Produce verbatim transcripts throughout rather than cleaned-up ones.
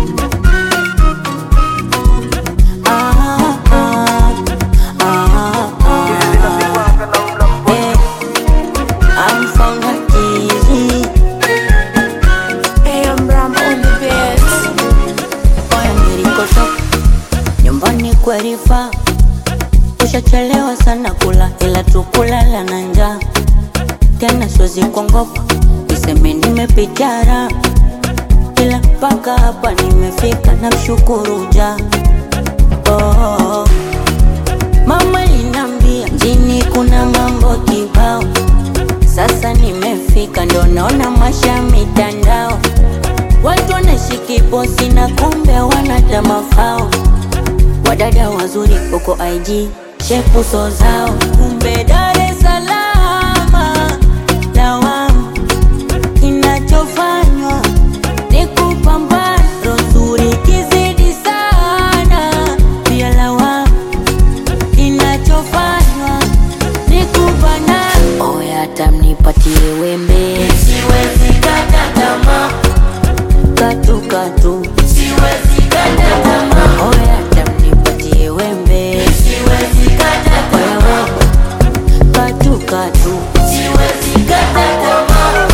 Kwerifa, ushachelewa sana kula, ila tukulala na njaa. Tena siwezi kuongopa, niseme nimepitara, ila paka hapa nimefika na mshukuru ja. Oh, mama linambia mjini kuna mambo kibao. Sasa nimefika ndo naona masha mitandao. Watu wanashiki posi na kumbe wanata mafao. Wadada wazuri uko I G, shepu so zao. Kumbe Dar es Salaam lawama, inachofanywa ni kupambana. Rozuri kizidi sana pia lawama, inachofanywa ni kupana. Oya hata mnipatie wembe, siwezi kata tamaa. Katu katu, siwezi kata tamaa. Oya hata mnipatie wembe, siwezi kata tamaa. Katu katu, siwezi kata tamaa.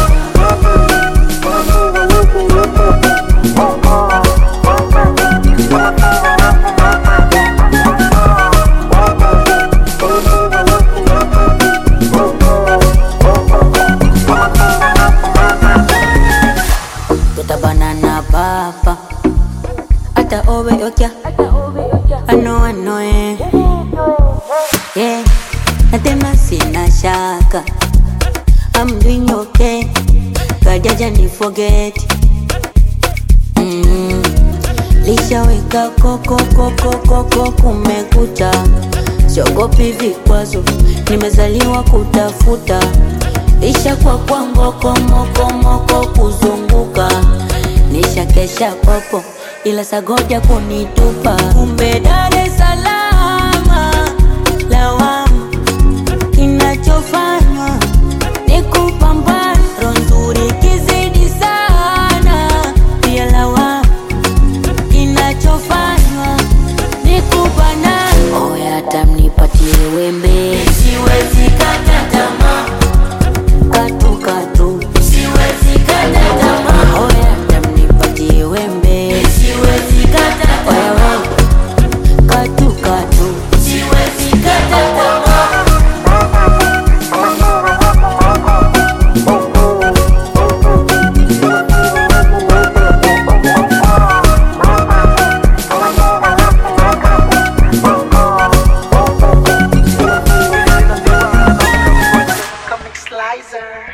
Banana papa ata owe okya ano ano eh yeah, na tena sina shaka I'm doing okay, kajaja ni forget mm. Lishaweka koko koko koko kumekucha, siogopi vikwazo, nimezaliwa kutafuta. Isha kwa kwa ngoko moko moko kuzunguka, nisha kesha popo ila sagoja kunitupa. Kumbe Dar es Salaam lawama, inachofanywa ni kupambana. Rozuri kizidi sana pia lawama, inachofanywa ni kupana. Oya hata mnipatie wembe, siwezi kata tamaa. Katu katu, siwezi kata tamaa. Oya hata mnipatie wembe, siwezi kata tamaa. Katu katu, siwezi kata tamaa. Slicer.